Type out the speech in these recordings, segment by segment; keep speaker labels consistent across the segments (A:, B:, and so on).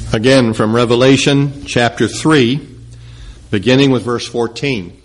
A: Again, from Revelation chapter 3, beginning with verse 14.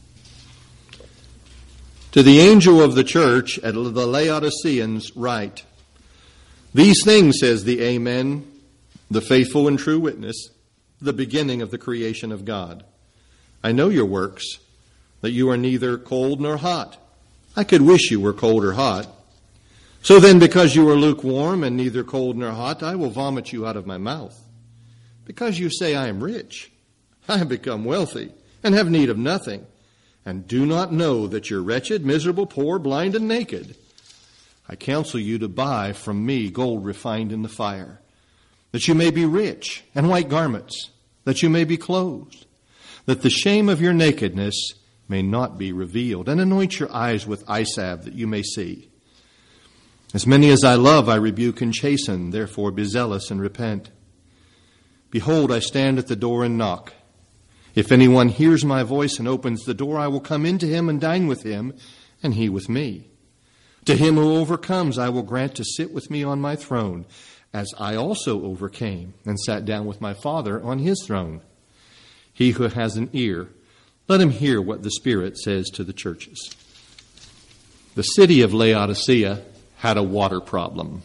A: To the angel of the church at the Laodiceans write, These things, says the Amen, the faithful and true witness, the beginning of the creation of God. I know your works, that you are neither cold nor hot. I could wish you were cold or hot. So then, because you are lukewarm and neither cold nor hot, I will vomit you out of my mouth. Because you say, I am rich, I have become wealthy, and have need of nothing, and do not know that you're wretched, miserable, poor, blind, and naked. I counsel you to buy from me gold refined in the fire, that you may be rich, and white garments, that you may be clothed, that the shame of your nakedness may not be revealed, and anoint your eyes with eye salve, that you may see. As many as I love, I rebuke and chasten, therefore be zealous and repent. Behold, I stand at the door and knock. If anyone hears my voice and opens the door, I will come into him and dine with him, and he with me. To him who overcomes, I will grant to sit with me on my throne, as I also overcame and sat down with my Father on his throne. He who has an ear, let him hear what the Spirit says to the churches. The city of Laodicea had a water problem.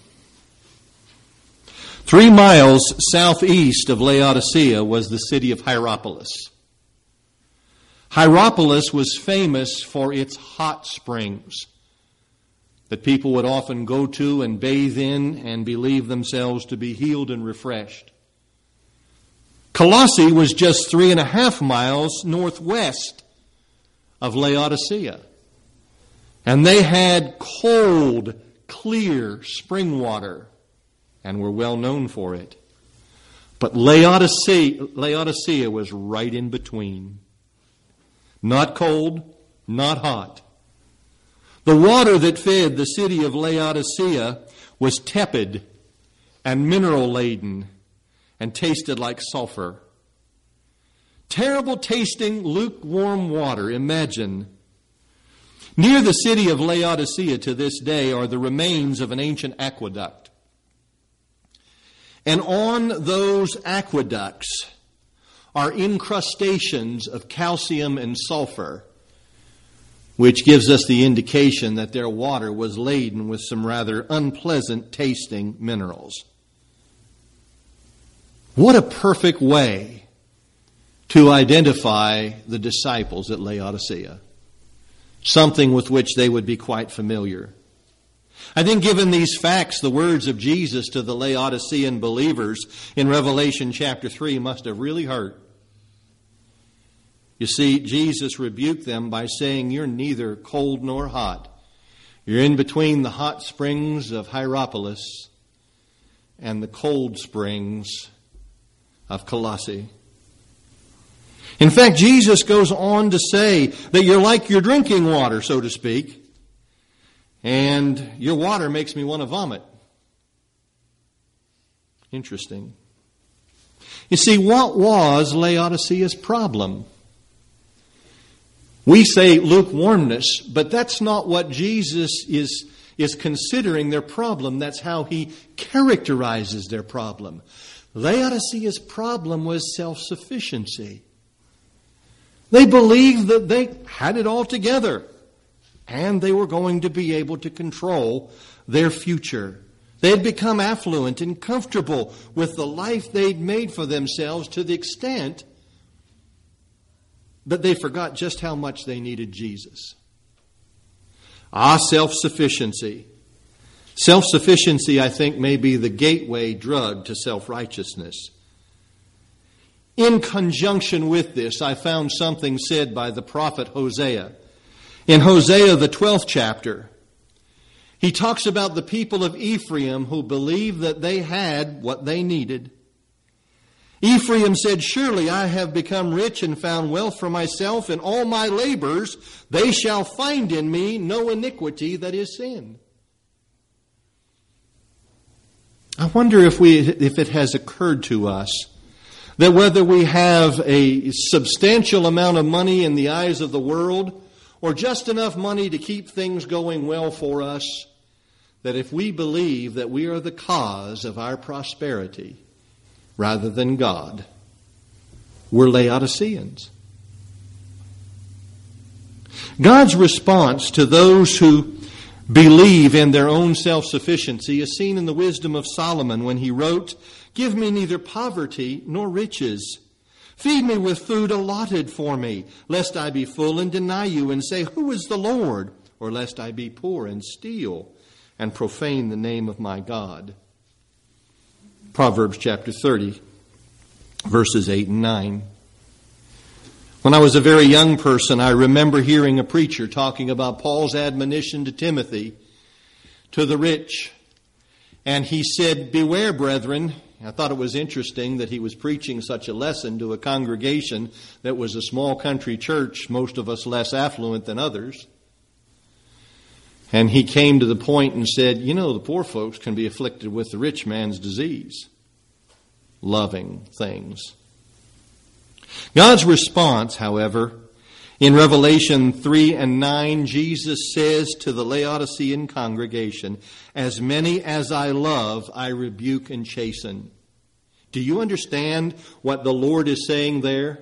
A: 3 miles southeast of Laodicea was the city of Hierapolis. Hierapolis was famous for its hot springs that people would often go to and bathe in and believe themselves to be healed and refreshed. Colossae was just 3.5 miles northwest of Laodicea. And they had cold, clear spring water and were well known for it. But Laodicea was right in between. Not cold, not hot. The water that fed the city of Laodicea was tepid and mineral-laden and tasted like sulfur. Terrible tasting, lukewarm water, imagine. Near the city of Laodicea to this day are the remains of an ancient aqueduct. And on those aqueducts are incrustations of calcium and sulfur, which gives us the indication that their water was laden with some rather unpleasant tasting minerals. What a perfect way to identify the disciples at Laodicea. Something with which they would be quite familiar. I think given these facts, the words of Jesus to the Laodicean believers in Revelation chapter 3 must have really hurt. You see, Jesus rebuked them by saying, you're neither cold nor hot. You're in between the hot springs of Hierapolis and the cold springs of Colossae. In fact, Jesus goes on to say that you're like your drinking water, so to speak, and your water makes me want to vomit. Interesting. You see, what was Laodicea's problem? We say lukewarmness, but that's not what Jesus is considering their problem. That's how he characterizes their problem. Laodicea's problem was self-sufficiency. They believed that they had it all together and they were going to be able to control their future. They had become affluent and comfortable with the life they'd made for themselves to the extent that they forgot just how much they needed Jesus. Self-sufficiency. Self-sufficiency, I think, may be the gateway drug to self-righteousness. In conjunction with this, I found something said by the prophet Hosea. In Hosea, the 12th chapter, he talks about the people of Ephraim who believed that they had what they needed. Ephraim said, surely I have become rich and found wealth for myself. In all my labors, they shall find in me no iniquity that is sin. I wonder if it has occurred to us that whether we have a substantial amount of money in the eyes of the world or just enough money to keep things going well for us, that if we believe that we are the cause of our prosperity, rather than God were Laodiceans. God's response to those who believe in their own self-sufficiency is seen in the wisdom of Solomon when he wrote, "Give me neither poverty nor riches. Feed me with food allotted for me, lest I be full and deny you and say, 'Who is the Lord?' Or lest I be poor and steal and profane the name of my God." Proverbs chapter 30, verses 8 and 9. When I was a very young person, I remember hearing a preacher talking about Paul's admonition to Timothy, to the rich. And he said, "Beware, brethren." I thought it was interesting that he was preaching such a lesson to a congregation that was a small country church, most of us less affluent than others. And he came to the point and said, "You know, the poor folks can be afflicted with the rich man's disease, loving things." God's response, however, in Revelation 3 and 9, Jesus says to the Laodicean congregation, "As many as I love, I rebuke and chasten." Do you understand what the Lord is saying there?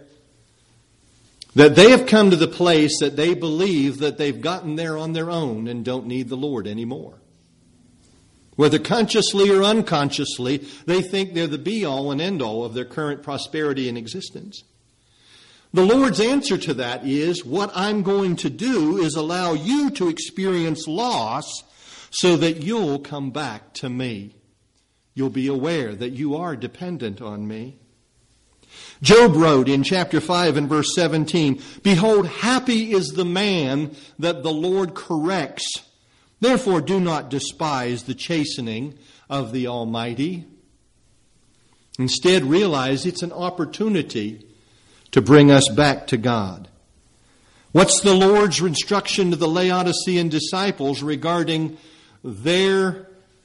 A: That they have come to the place that they believe that they've gotten there on their own and don't need the Lord anymore. Whether consciously or unconsciously, they think they're the be-all and end-all of their current prosperity and existence. The Lord's answer to that is, what I'm going to do is allow you to experience loss so that you'll come back to me. You'll be aware that you are dependent on me. Job wrote in chapter 5 and verse 17, "Behold, happy is the man that the Lord corrects. Therefore do not despise the chastening of the Almighty." Instead, realize it's an opportunity to bring us back to God. What's the Lord's instruction to the Laodicean disciples regarding their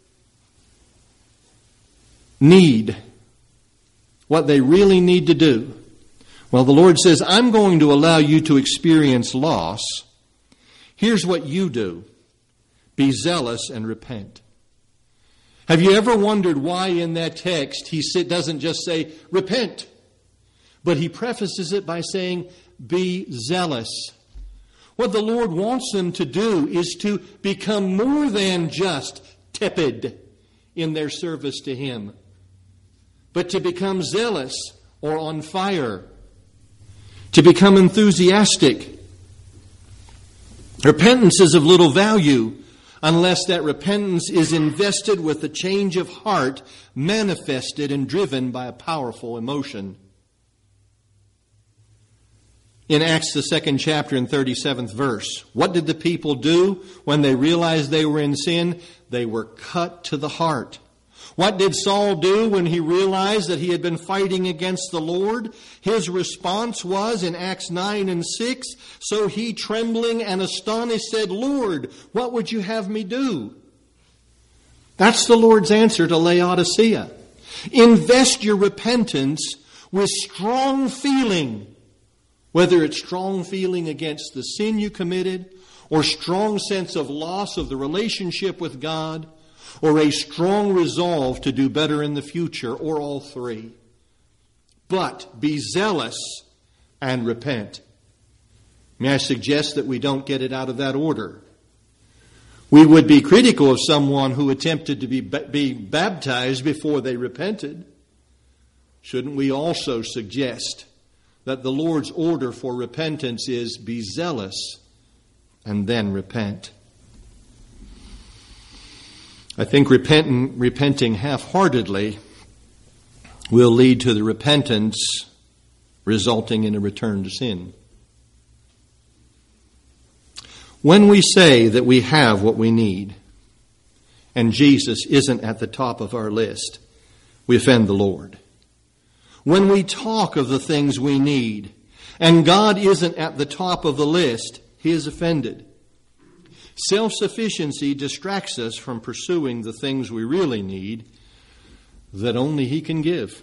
A: need? What they really need to do? Well, the Lord says, "I'm going to allow you to experience loss. Here's what you do. Be zealous and repent." Have you ever wondered why in that text he doesn't just say, "Repent," but he prefaces it by saying, "Be zealous"? What the Lord wants them to do is to become more than just tepid in their service to Him, but to become zealous or on fire, to become enthusiastic. Repentance is of little value unless that repentance is invested with a change of heart, manifested and driven by a powerful emotion. In Acts, the 2nd chapter and 37th verse, what did the people do when they realized they were in sin? They were cut to the heart. What did Saul do when he realized that he had been fighting against the Lord? His response was in Acts 9 and 6, "So he, trembling and astonished, said, 'Lord, what would you have me do?'" That's the Lord's answer to Laodicea. Invest your repentance with strong feeling, whether it's strong feeling against the sin you committed, or strong sense of loss of the relationship with God, or a strong resolve to do better in the future, or all three. But be zealous and repent. May I suggest that we don't get it out of that order? We would be critical of someone who attempted to be baptized before they repented. Shouldn't we also suggest that the Lord's order for repentance is be zealous and then repent? I think repenting half-heartedly will lead to the repentance resulting in a return to sin. When we say that we have what we need, and Jesus isn't at the top of our list, we offend the Lord. When we talk of the things we need, and God isn't at the top of the list, He is offended. Self-sufficiency distracts us from pursuing the things we really need that only He can give.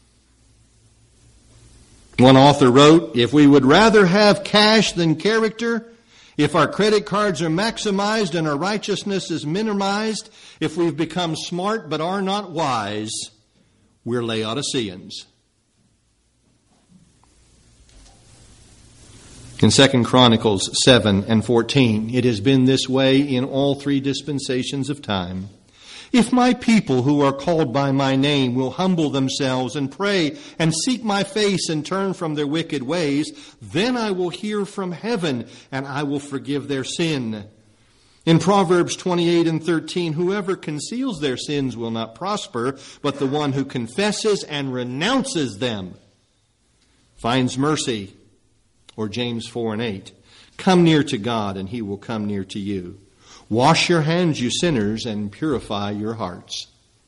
A: One author wrote, "If we would rather have cash than character, if our credit cards are maximized and our righteousness is minimized, if we've become smart but are not wise, we're Laodiceans. In 2 Chronicles 7 and 14, it has been this way in all three dispensations of time. If my people who are called by my name will humble themselves and pray and seek my face and turn from their wicked ways, then I will hear from heaven and I will forgive their sin. In Proverbs 28 and 13, whoever conceals their sins will not prosper, but the one who confesses and renounces them finds mercy. Or James 4 and 8, come near to God and he will come near to you. Wash your hands, you sinners, and purify your hearts.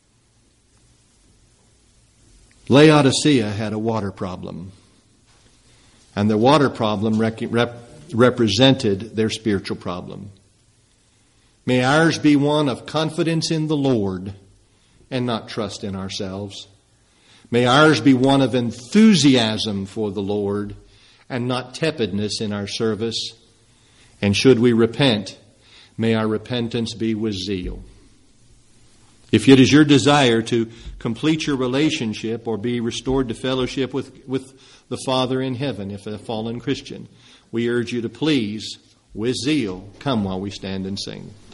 A: Laodicea had a water problem. And the water problem represented their spiritual problem. May ours be one of confidence in the Lord and not trust in ourselves. May ours be one of enthusiasm for the Lord and not tepidness in our service. And should we repent, may our repentance be with zeal. If it is your desire to complete your relationship or be restored to fellowship with the Father in heaven, if a fallen Christian, we urge you to please, with zeal, come while we stand and sing.